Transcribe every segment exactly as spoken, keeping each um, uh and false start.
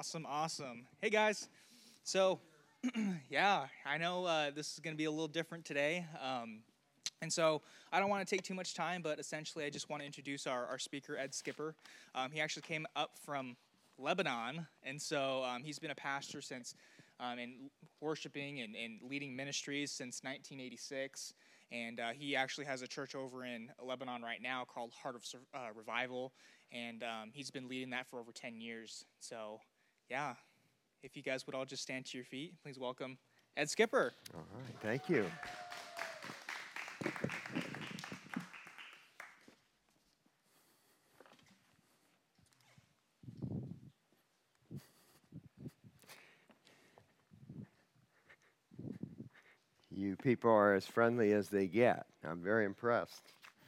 Awesome, awesome. Hey, guys. So, yeah, I know uh, this is going to be a little different today. Um, and so I don't want to take too much time, but essentially I just want to introduce our, our speaker, Ed Skipper. Um, he actually came up from Lebanon, and so um, he's been a pastor since, um, and worshiping and, and leading ministries since nineteen eighty-six. And uh, he actually has a church over in Lebanon right now called Heart of uh, Revival, and um, he's been leading that for over ten years. So, yeah, if you guys would all just stand to your feet, please welcome Ed Skipper. All right, thank you. You people are as friendly as they get. I'm very impressed.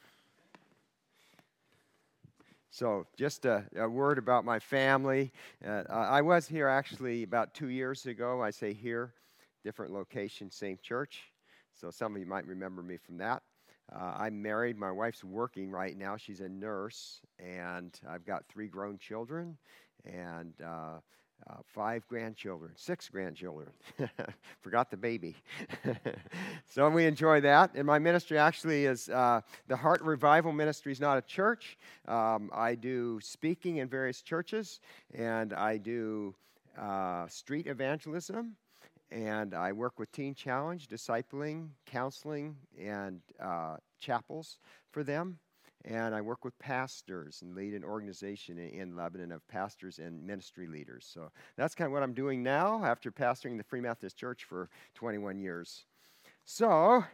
So just a, a word about my family. Uh, I was here actually about two years ago. I say here, different location, same church. So some of you might remember me from that. Uh, I'm married. My wife's working right now. She's a nurse. And I've got three grown children and uh, uh, five grandchildren, six grandchildren. Forgot the baby. So we enjoy that. And my ministry actually is uh, the Heart Revival Ministry is not a church. Um, I do speaking in various churches, and I do uh, street evangelism, and I work with Teen Challenge, discipling, counseling, and uh, chapels for them. And I work with pastors and lead an organization in, in Lebanon of pastors and ministry leaders. So that's kind of what I'm doing now after pastoring the Free Methodist Church for twenty-one years. So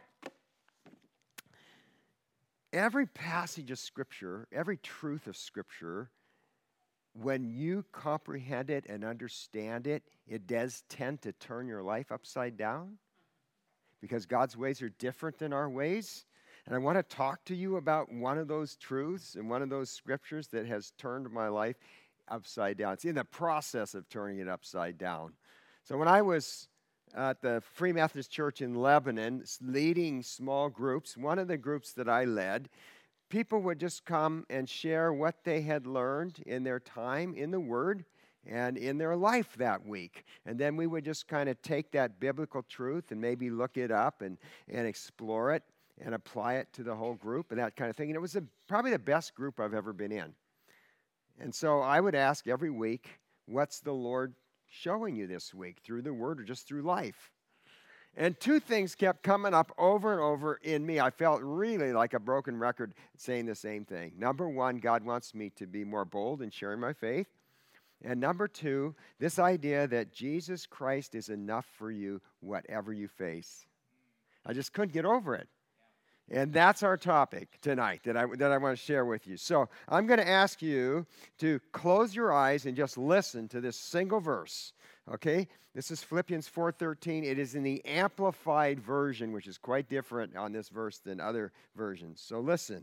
every passage of Scripture, every truth of Scripture, when you comprehend it and understand it, it does tend to turn your life upside down because God's ways are different than our ways. And I want to talk to you about one of those truths and one of those scriptures that has turned my life upside down. It's in the process of turning it upside down. So when I was at the Free Methodist Church in Lebanon, leading small groups, one of the groups that I led, people would just come and share what they had learned in their time in the Word and in their life that week. And then we would just kind of take that biblical truth and maybe look it up and, and explore it and apply it to the whole group and that kind of thing. And it was a, probably the best group I've ever been in. And so I would ask every week, what's the Lord showing you this week through the Word or just through life? And two things kept coming up over and over in me. I felt really like a broken record saying the same thing. Number one, God wants me to be more bold in sharing my faith. And number two, this idea that Jesus Christ is enough for you, whatever you face. I just couldn't get over it. And that's our topic tonight that I, that I want to share with you. So I'm going to ask you to close your eyes and just listen to this single verse, okay? This is Philippians four thirteen. It is in the Amplified Version, which is quite different on this verse than other versions. So listen.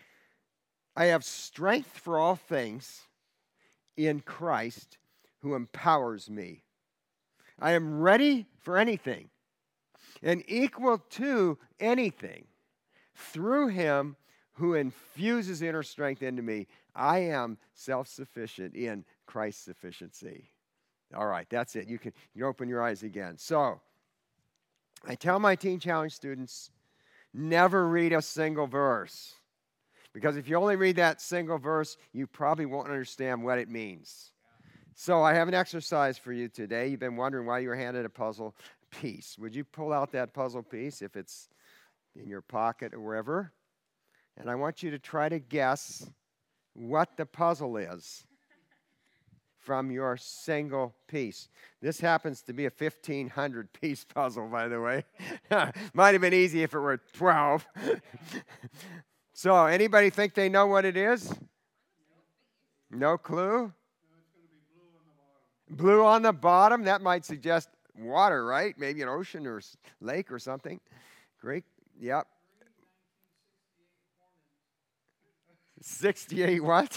I have strength for all things in Christ who empowers me. I am ready for anything and equal to anything. Through him who infuses inner strength into me, I am self-sufficient in Christ's sufficiency. All right, that's it. You can, you can open your eyes again. So, I tell my Teen Challenge students, never read a single verse. Because if you only read that single verse, you probably won't understand what it means. So, I have an exercise for you today. You've been wondering why you were handed a puzzle piece. Would you pull out that puzzle piece if it's in your pocket or wherever? And I want you to try to guess what the puzzle is from your single piece. This happens to be a fifteen hundred piece puzzle, by the way. Might have been easy if it were twelve. So, anybody think they know what it is? No clue? Blue on the bottom? That might suggest water, right? Maybe an ocean or lake or something. Great. Yep. sixty-eight what?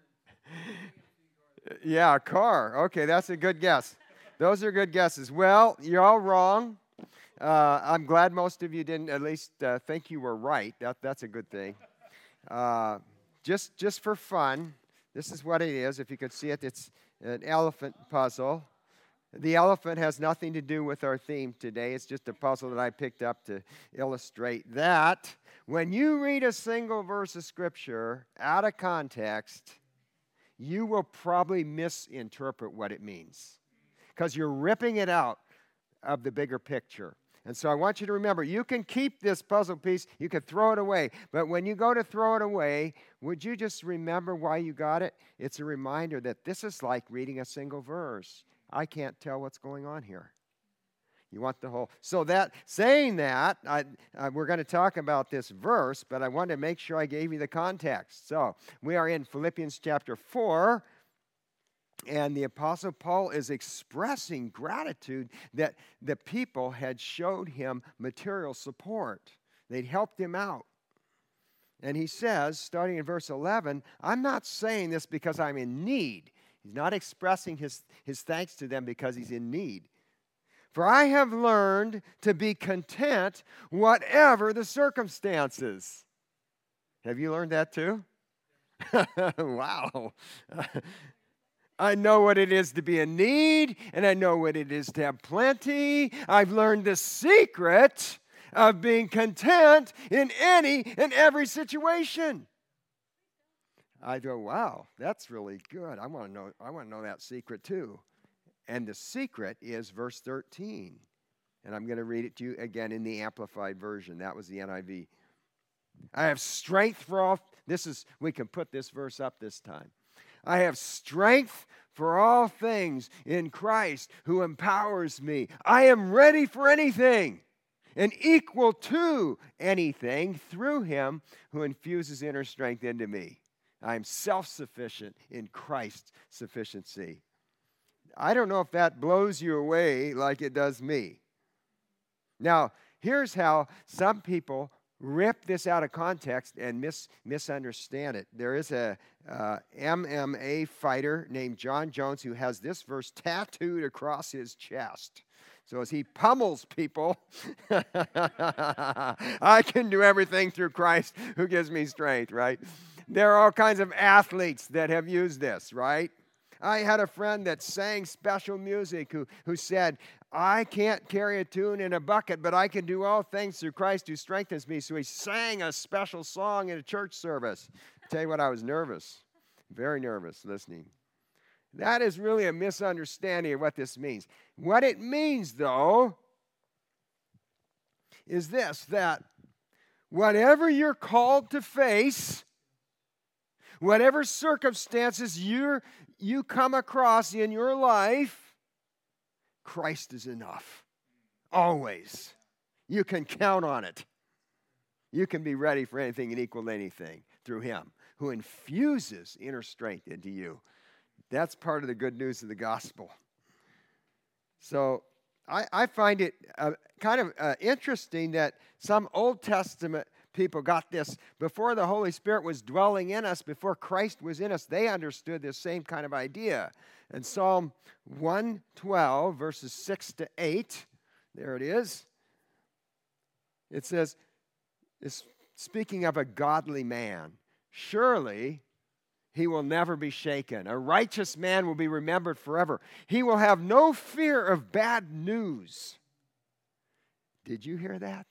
Yeah, a car. Okay, that's a good guess. Those are good guesses. Well, you're all wrong. Uh, I'm glad most of you didn't at least uh, think you were right. That, that's a good thing. Uh, just, just for fun, this is what it is. If you could see it, it's an elephant puzzle. The elephant has nothing to do with our theme today. It's just a puzzle that I picked up to illustrate that when you read a single verse of Scripture out of context, you will probably misinterpret what it means because you're ripping it out of the bigger picture. And so I want you to remember, you can keep this puzzle piece, you can throw it away, but when you go to throw it away, would you just remember why you got it? It's a reminder that this is like reading a single verse. I can't tell what's going on here. You want the whole. So that, saying that, I, uh, we're going to talk about this verse, but I wanted to make sure I gave you the context. So we are in Philippians chapter four, and the Apostle Paul is expressing gratitude that the people had showed him material support. They'd helped him out. And he says, starting in verse eleven, I'm not saying this because I'm in need. He's not expressing his, his thanks to them because he's in need. For I have learned to be content whatever the circumstances. Have you learned that too? Wow. I know what it is to be in need, and I know what it is to have plenty. I've learned the secret of being content in any and every situation. I go, wow, that's really good. I want to know, I want to know that secret too. And the secret is verse thirteen. And I'm going to read it to you again in the Amplified Version. That was the N I V. I have strength for all. This is, we can put this verse up this time. I have strength for all things in Christ who empowers me. I am ready for anything and equal to anything through him who infuses inner strength into me. I am self-sufficient in Christ's sufficiency. I don't know if that blows you away like it does me. Now, here's how some people rip this out of context and mis- misunderstand it. There is a uh, M M A fighter named John Jones who has this verse tattooed across his chest. So as he pummels people, I can do everything through Christ who gives me strength, right? There are all kinds of athletes that have used this, right? I had a friend that sang special music who, who said, I can't carry a tune in a bucket, but I can do all things through Christ who strengthens me. So he sang a special song in a church service. I'll tell you what, I was nervous, very nervous listening. That is really a misunderstanding of what this means. What it means, though, is this, that whatever you're called to face, whatever circumstances you're, you come across in your life, Christ is enough. Always. You can count on it. You can be ready for anything and equal to anything through him who infuses inner strength into you. That's part of the good news of the gospel. So I, I find it uh, kind of uh, interesting that some Old Testament people got this before the Holy Spirit was dwelling in us, before Christ was in us. They understood this same kind of idea. In Psalm one twelve, verses six to eight, there it is. It says, it's speaking of a godly man, surely he will never be shaken. A righteous man will be remembered forever. He will have no fear of bad news. Did you hear that?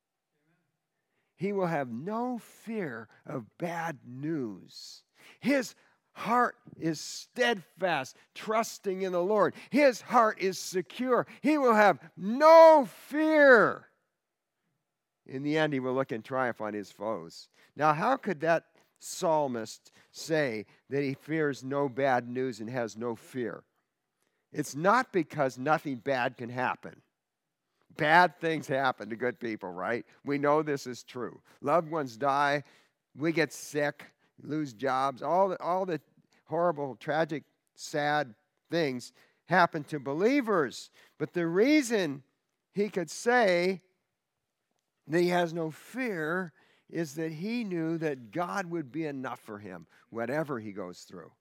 He will have no fear of bad news. His heart is steadfast, trusting in the Lord. His heart is secure. He will have no fear. In the end, he will look in triumph on his foes. Now, how could that psalmist say that he fears no bad news and has no fear? It's not because nothing bad can happen. Bad things happen to good people, right? We know this is true. Loved ones die. We get sick, lose jobs. All the, all the horrible, tragic, sad things happen to believers. But the reason he could say that he has no fear is that he knew that God would be enough for him, whatever he goes through.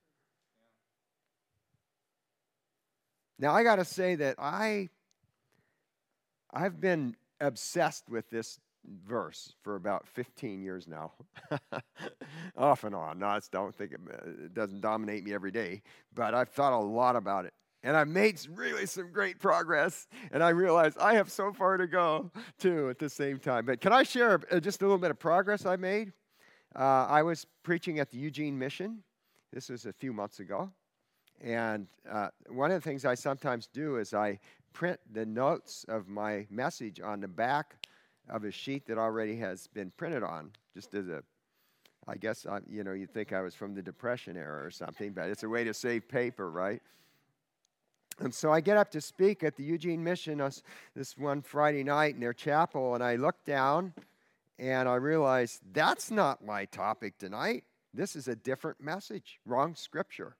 Now, I got to say that I, I've been obsessed with this verse for about fifteen years now, off and on. No, I don't think it, it doesn't dominate me every day, but I've thought a lot about it. And I've made really some great progress, and I realize I have so far to go, too, at the same time. But can I share just a little bit of progress I made? Uh, I was preaching at the Eugene Mission. This was a few months ago. And uh, one of the things I sometimes do is I print the notes of my message on the back of a sheet that already has been printed on, just as a, I guess, I, you know, you'd think I was from the Depression era or something, but it's a way to save paper, right? And so I get up to speak at the Eugene Mission this, this one Friday night in their chapel, and I look down, and I realize that's not my topic tonight. This is a different message, wrong scripture.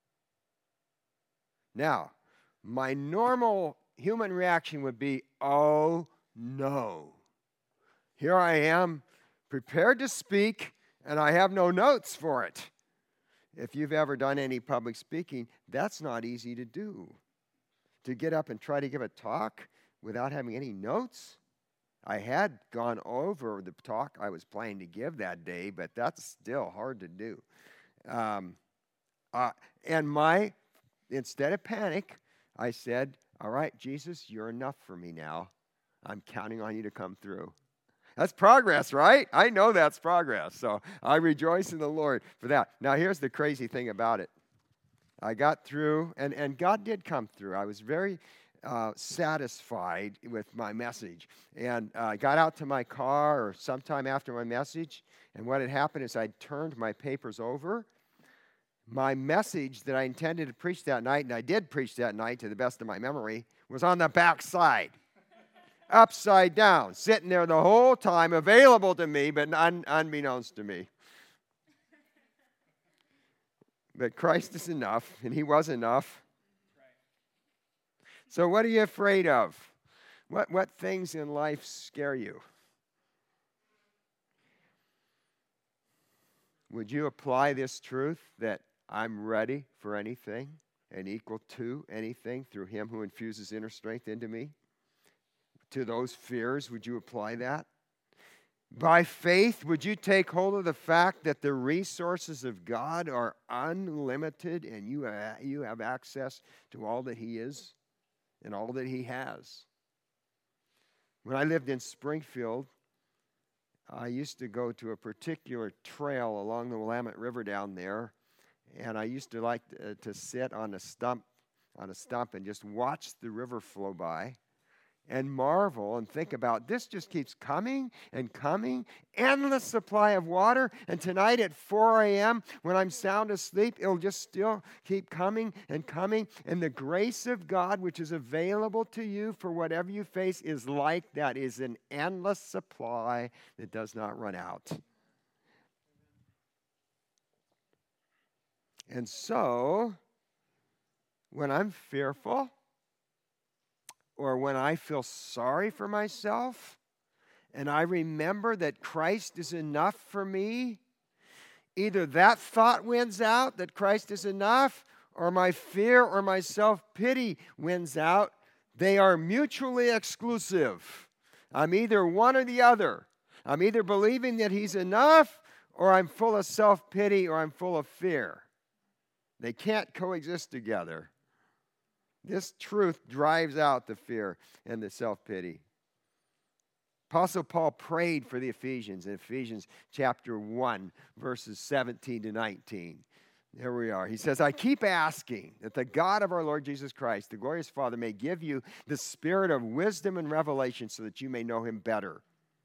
Now, my normal human reaction would be, oh, no. Here I am, prepared to speak, and I have no notes for it. If you've ever done any public speaking, that's not easy to do. To get up and try to give a talk without having any notes. I had gone over the talk I was planning to give that day, but that's still hard to do. Um, uh, and my, instead of panic, I said, all right, Jesus, you're enough for me now. I'm counting on you to come through. That's progress, right? I know that's progress. So I rejoice in the Lord for that. Now, here's the crazy thing about it. I got through, and, and God did come through. I was very uh, satisfied with my message. And I uh, got out to my car or sometime after my message, and what had happened is I turned my papers over. My message that I intended to preach that night, and I did preach that night to the best of my memory, was on the back side. Upside down, sitting there the whole time, available to me, but un- unbeknownst to me. But Christ is enough, and he was enough. So what are you afraid of? What, what things in life scare you? Would you apply this truth that I'm ready for anything and equal to anything through him who infuses inner strength into me? To those fears, would you apply that? By faith, would you take hold of the fact that the resources of God are unlimited and you have, you have access to all that he is and all that he has? When I lived in Springfield, I used to go to a particular trail along the Willamette River down there, and I used to like to, uh, to sit on a stump, on a stump and just watch the river flow by. And marvel and think about, this just keeps coming and coming, endless supply of water. And tonight at four a.m., when I'm sound asleep, it'll just still keep coming and coming. And the grace of God, which is available to you for whatever you face, is like that, is an endless supply that does not run out. And so, when I'm fearful, or when I feel sorry for myself, and I remember that Christ is enough for me, either that thought wins out, that Christ is enough, or my fear or my self-pity wins out. They are mutually exclusive. I'm either one or the other. I'm either believing that he's enough, or I'm full of self-pity, or I'm full of fear. They can't coexist together. This truth drives out the fear and the self-pity. Apostle Paul prayed for the Ephesians in Ephesians chapter one, verses seventeen to nineteen. There we are. He says, I keep asking that the God of our Lord Jesus Christ, the glorious Father, may give you the spirit of wisdom and revelation so that you may know him better.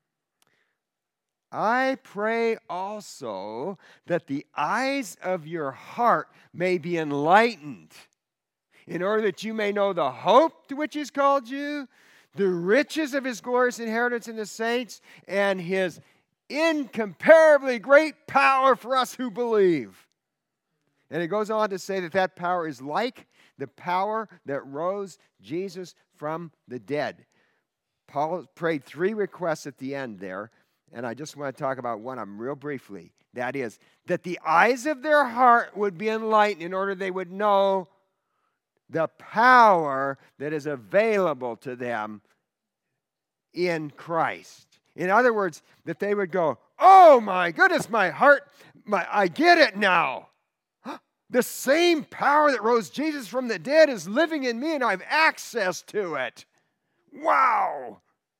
I pray also that the eyes of your heart may be enlightened, in order that you may know the hope to which he's called you, the riches of his glorious inheritance in the saints, and his incomparably great power for us who believe. And it goes on to say that that power is like the power that rose Jesus from the dead. Paul prayed three requests at the end there, and I just want to talk about one of them real briefly. That is, that the eyes of their heart would be enlightened in order they would know the power that is available to them in Christ. In other words, that they would go, oh my goodness, my heart, my, I get it now. The same power that rose Jesus from the dead is living in me and I have access to it. Wow.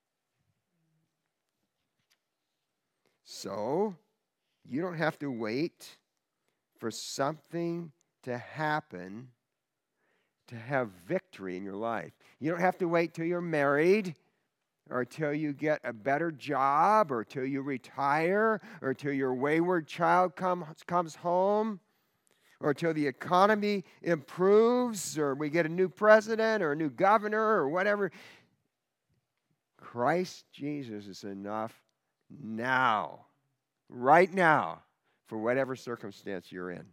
So, you don't have to wait for something to happen to have victory in your life. You don't have to wait till you're married or till you get a better job or till you retire or till your wayward child come, comes home or till the economy improves or we get a new president or a new governor or whatever. Christ Jesus is enough now, right now, for whatever circumstance you're in.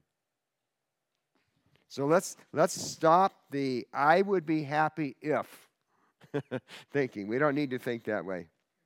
So let's let's stop the I would be happy if thinking. We don't need to think that way.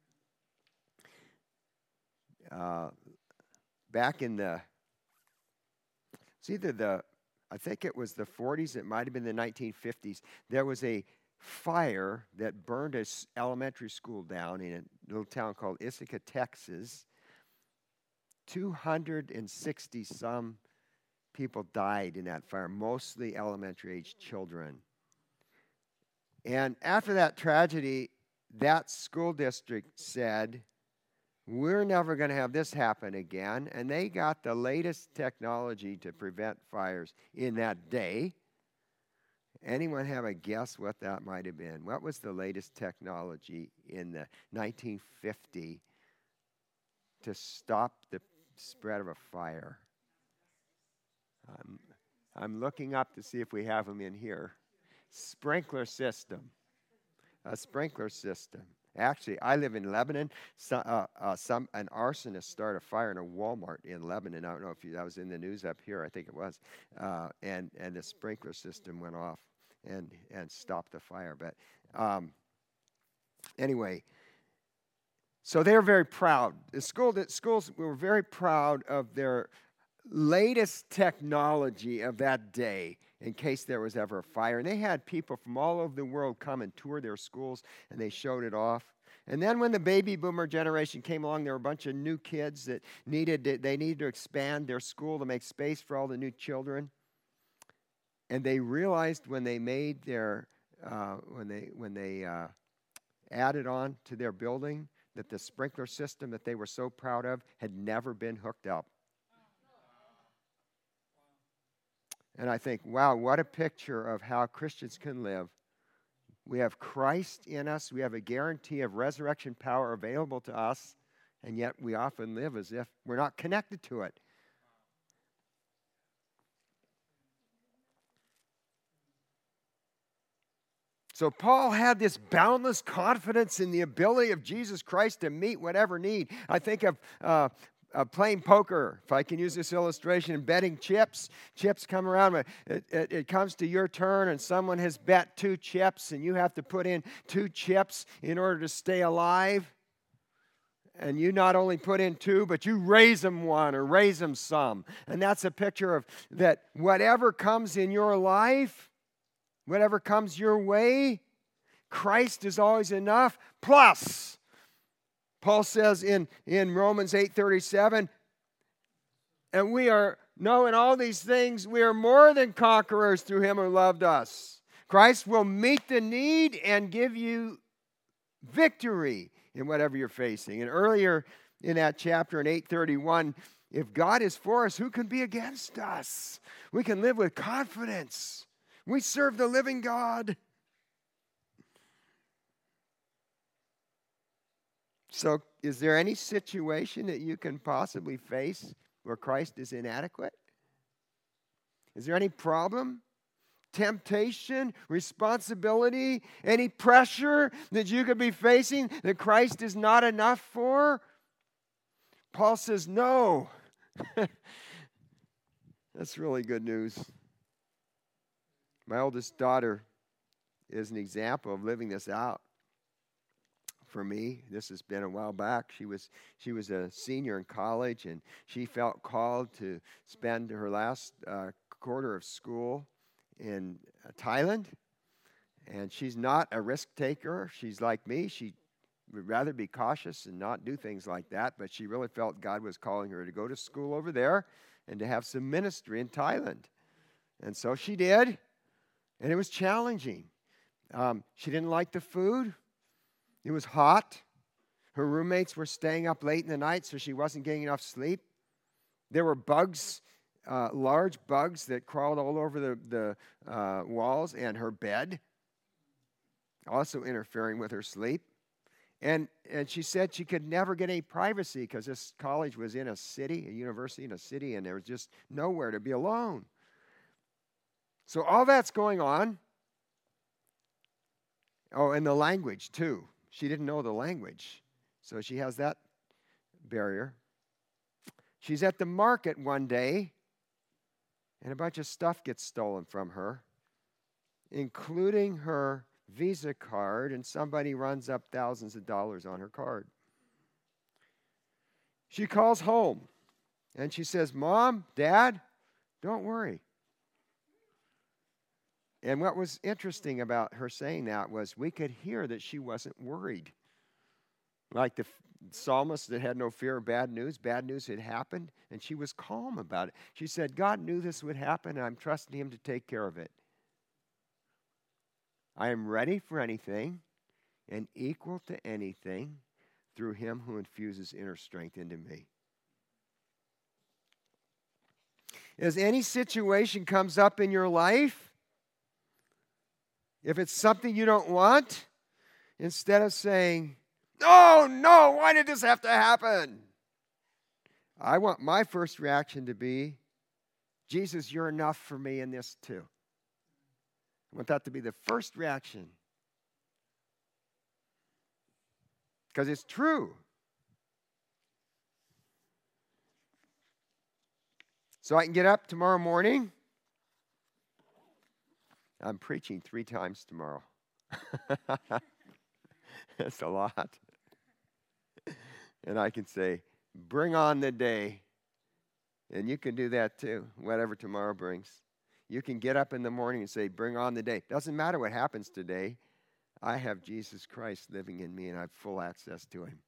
Uh, back in the, it's either the, I think it was the forties, it might have been the nineteen fifties, there was a fire that burned an elementary school down in a little town called Ithaca, Texas. two hundred sixty some people died in that fire, mostly elementary-age children. And after that tragedy, that school district said, we're never going to have this happen again. And they got the latest technology to prevent fires in that day. Anyone have a guess what that might have been? What was the latest technology in the nineteen fifty to stop the spread of a fire? I'm, I'm looking up to see if we have them in here. Sprinkler system. A sprinkler system. Actually, I live in Lebanon. So, uh, uh, some an arsonist started a fire in a Walmart in Lebanon. I don't know if you, that was in the news up here. I think it was. Uh, and and the sprinkler system went off and and stopped the fire. But um, anyway, so they were very proud. The school the schools were very proud of their latest technology of that day in case there was ever a fire. And they had people from all over the world come and tour their schools, and they showed it off. And then when the baby boomer generation came along, there were a bunch of new kids that needed to, they needed to expand their school to make space for all the new children. And they realized when they made their uh, when they when they uh, added on to their building that the sprinkler system that they were so proud of had never been hooked up. And I think, wow, what a picture of how Christians can live. We have Christ in us. We have a guarantee of resurrection power available to us. And yet we often live as if we're not connected to it. So Paul had this boundless confidence in the ability of Jesus Christ to meet whatever need. I think of uh, Uh, playing poker, if I can use this illustration, and betting chips. Chips come around, it, it, it comes to your turn, and someone has bet two chips, and you have to put in two chips in order to stay alive. And you not only put in two, but you raise them one or raise them some. And that's a picture of that whatever comes in your life, whatever comes your way, Christ is always enough, plus Paul says in, in Romans eight thirty-seven, and we are, knowing all these things, we are more than conquerors through him who loved us. Christ will meet the need and give you victory in whatever you're facing. And earlier in that chapter in eight thirty-one, if God is for us, who can be against us? We can live with confidence. We serve the living God. So, is there any situation that you can possibly face where Christ is inadequate? Is there any problem, temptation, responsibility, any pressure that you could be facing that Christ is not enough for? Paul says, no. That's really good news. My oldest daughter is an example of living this out. For me, this has been a while back. She was she was a senior in college, and she felt called to spend her last uh, quarter of school in uh, Thailand. And she's not a risk taker. She's like me. She would rather be cautious and not do things like that, but she really felt God was calling her to go to school over there and to have some ministry in Thailand. And so she did, and it was challenging. Um, she didn't like the food. It was hot. Her roommates were staying up late in the night, so she wasn't getting enough sleep. There were bugs, uh, large bugs that crawled all over the, the uh, walls and her bed, also interfering with her sleep. And, and she said she could never get any privacy because this college was in a city, a university in a city, and there was just nowhere to be alone. So all that's going on. Oh, and the language, too. She didn't know the language, so she has that barrier. She's at the market one day, and a bunch of stuff gets stolen from her, including her Visa card, and somebody runs up thousands of dollars on her card. She calls home, and she says, Mom, Dad, don't worry. And what was interesting about her saying that was we could hear that she wasn't worried. Like the psalmist that had no fear of bad news, bad news had happened, and she was calm about it. She said, God knew this would happen, and I'm trusting him to take care of it. I am ready for anything and equal to anything through him who infuses inner strength into me. As any situation comes up in your life, if it's something you don't want, instead of saying, oh, no, why did this have to happen? I want my first reaction to be, Jesus, you're enough for me in this too. I want that to be the first reaction. Because it's true. So I can get up tomorrow morning. I'm preaching three times tomorrow. That's a lot. And I can say, bring on the day. And you can do that too, whatever tomorrow brings. You can get up in the morning and say, bring on the day. Doesn't matter what happens today. I have Jesus Christ living in me, and I have full access to him.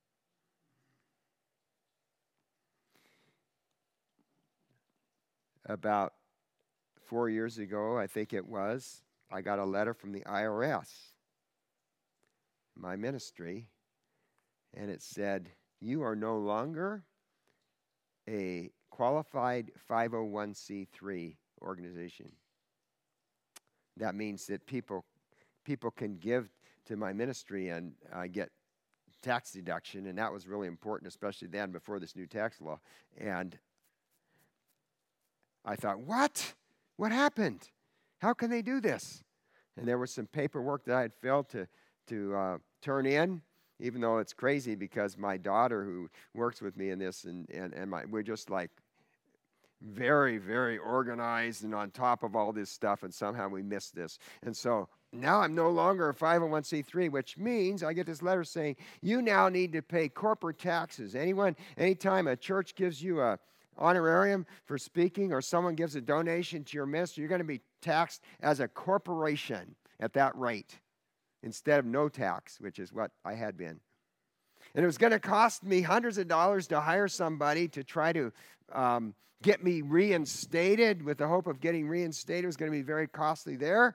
About four years ago, I think it was, I got a letter from the I R S, my ministry, and it said, you are no longer a qualified five oh one c three organization. That means that people people can give to my ministry and uh, get tax deduction, and that was really important, especially then before this new tax law. And I thought, what? What happened? How can they do this? And there was some paperwork that I had filled to, to uh, turn in, even though it's crazy because my daughter who works with me in this, and, and, and my, we're just like very, very organized and on top of all this stuff, and somehow we missed this. And so now I'm no longer a five oh one c three, which means I get this letter saying, you now need to pay corporate taxes. Anyone, anytime a church gives you a honorarium for speaking or someone gives a donation to your ministry, you're going to be taxed as a corporation at that rate instead of no tax, which is what I had been. And it was going to cost me hundreds of dollars to hire somebody to try to um, get me reinstated with the hope of getting reinstated. It was going to be very costly there.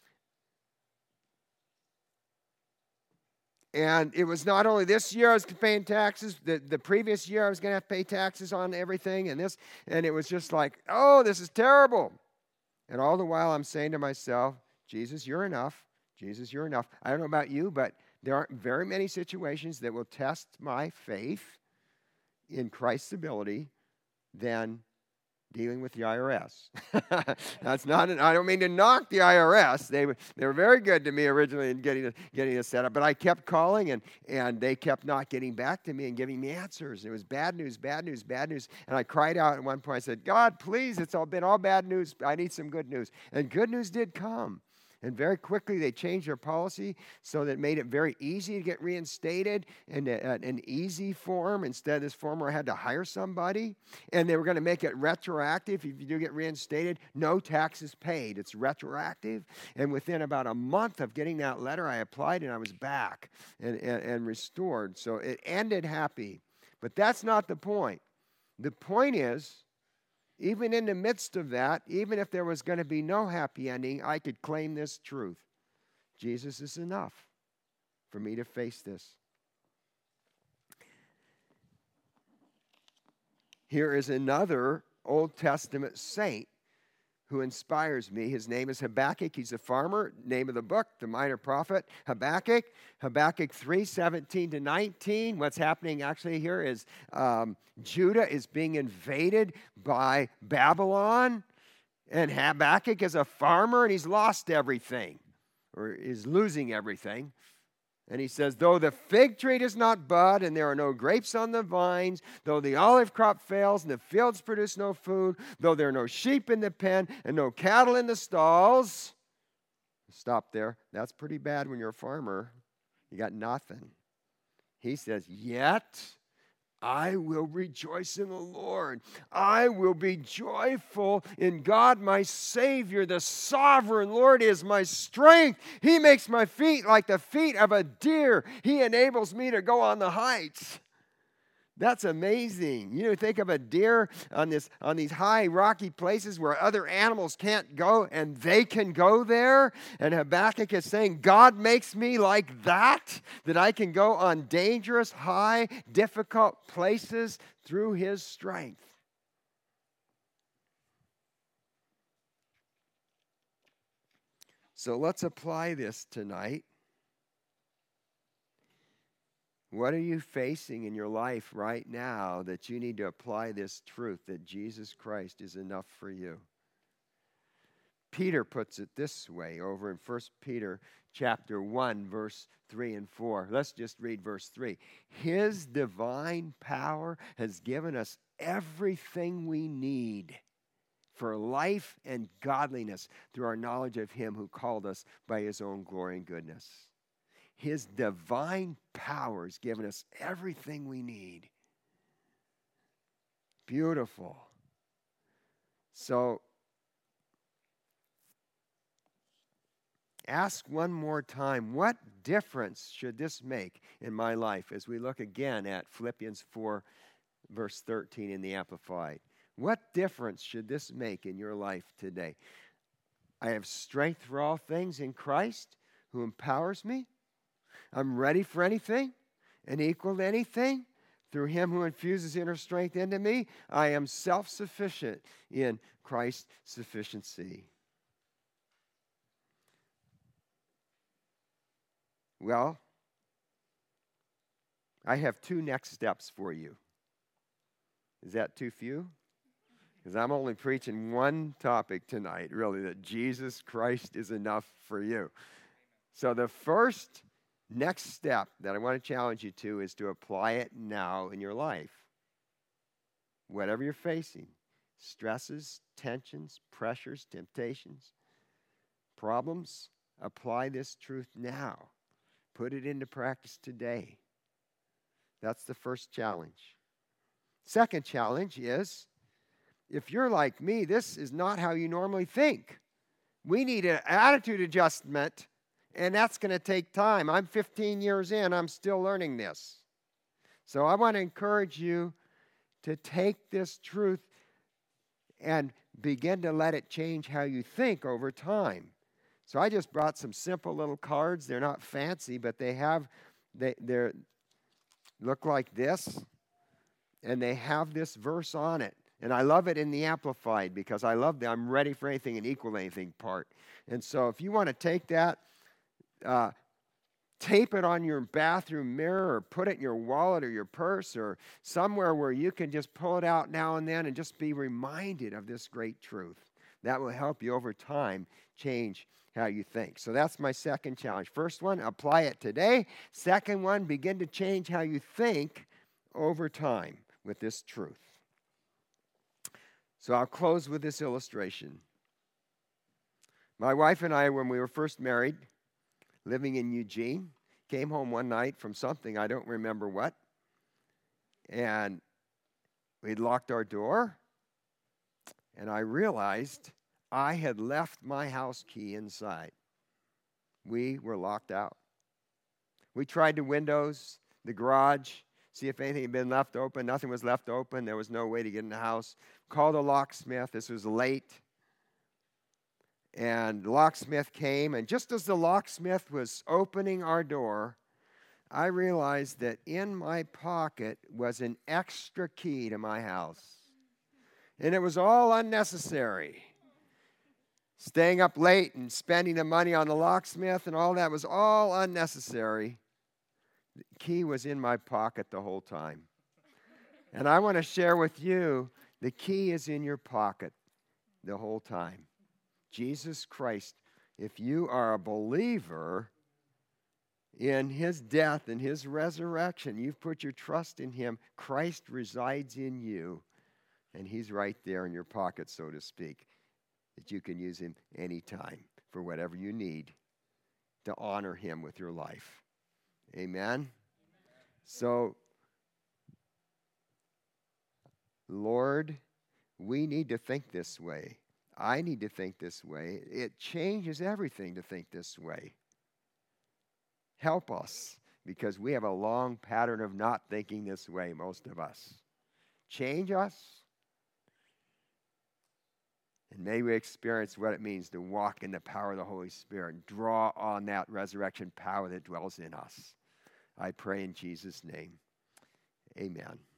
And it was not only this year I was paying taxes, the, the previous year I was going to have to pay taxes on everything and this, and it was just like, oh, this is terrible. And all the while I'm saying to myself, Jesus, you're enough. Jesus, you're enough. I don't know about you, but there aren't very many situations that will test my faith in Christ's ability than dealing with the I R S. That's not, an, I don't mean to knock the I R S. They were, they were very good to me originally in getting, getting this set up, but I kept calling and, and they kept not getting back to me and giving me answers. It was bad news, bad news, bad news. And I cried out at one point. I said, God, please, it's all been all bad news. I need some good news. And good news did come. And very quickly they changed their policy so that it made it very easy to get reinstated in a, an easy form instead of this form where I had to hire somebody. And they were going to make it retroactive. If you do get reinstated, no taxes paid. It's retroactive. And within about a month of getting that letter, I applied and I was back and, and, and restored. So it ended happy. But that's not the point. The point is, even in the midst of that, even if there was going to be no happy ending, I could claim this truth. Jesus is enough for me to face this. Here is another Old Testament saint who inspires me. His name is Habakkuk. He's a farmer. Name of the book, the minor prophet Habakkuk. Habakkuk three, seventeen to nineteen. What's happening actually here is um, Judah is being invaded by Babylon. And Habakkuk is a farmer and he's lost everything. Or is losing everything. And he says, though the fig tree does not bud, and there are no grapes on the vines, though the olive crop fails, and the fields produce no food, though there are no sheep in the pen, and no cattle in the stalls. Stop there. That's pretty bad when you're a farmer. You got nothing. He says, yet I will rejoice in the Lord. I will be joyful in God my Savior. The sovereign Lord is my strength. He makes my feet like the feet of a deer. He enables me to go on the heights. That's amazing. You know, think of a deer on this on these high rocky places where other animals can't go and they can go there. And Habakkuk is saying, God makes me like that, that I can go on dangerous, high, difficult places through his strength. So let's apply this tonight. What are you facing in your life right now that you need to apply this truth that Jesus Christ is enough for you? Peter puts it this way over in First Peter chapter one, verse three and four. Let's just read verse three. His divine power has given us everything we need for life and godliness through our knowledge of him who called us by his own glory and goodness. His divine power has given us everything we need. Beautiful. So, ask one more time, what difference should this make in my life as we look again at Philippians four, verse thirteen in the Amplified? What difference should this make in your life today? I have strength for all things in Christ who empowers me. I'm ready for anything and equal to anything through him who infuses inner strength into me. I am self-sufficient in Christ's sufficiency. Well, I have two next steps for you. Is that too few? Because I'm only preaching one topic tonight, really, that Jesus Christ is enough for you. So the first next step that I want to challenge you to is to apply it now in your life. Whatever you're facing, stresses, tensions, pressures, temptations, problems, apply this truth now. Put it into practice today. That's the first challenge. Second challenge is, if you're like me, this is not how you normally think. We need an attitude adjustment. And that's going to take time. I'm fifteen years in. I'm still learning this. So I want to encourage you to take this truth and begin to let it change how you think over time. So I just brought some simple little cards. They're not fancy, but they have, they they're, look like this. And they have this verse on it. And I love it in the Amplified because I love the I'm ready for anything and equal to anything part. And so if you want to take that, Uh, tape it on your bathroom mirror or put it in your wallet or your purse or somewhere where you can just pull it out now and then and just be reminded of this great truth. That will help you over time change how you think. So that's my second challenge. First one, apply it today. Second one, begin to change how you think over time with this truth. So I'll close with this illustration. My wife and I, when we were first married, living in Eugene, came home one night from something, I don't remember what, and we'd locked our door, and I realized I had left my house key inside. We were locked out. We tried the windows, the garage, see if anything had been left open. Nothing was left open. There was no way to get in the house. Called a locksmith. This was late. And the locksmith came, and just as the locksmith was opening our door, I realized that in my pocket was an extra key to my house. And it was all unnecessary. Staying up late and spending the money on the locksmith and all that was all unnecessary. The key was in my pocket the whole time. And I want to share with you, the key is in your pocket the whole time. Jesus Christ, if you are a believer in his death and his resurrection, you've put your trust in him, Christ resides in you, and he's right there in your pocket, so to speak, that you can use him anytime for whatever you need to honor him with your life. Amen? So, Lord, we need to think this way. I need to think this way. It changes everything to think this way. Help us, because we have a long pattern of not thinking this way, most of us. Change us, and may we experience what it means to walk in the power of the Holy Spirit and draw on that resurrection power that dwells in us. I pray in Jesus' name. Amen.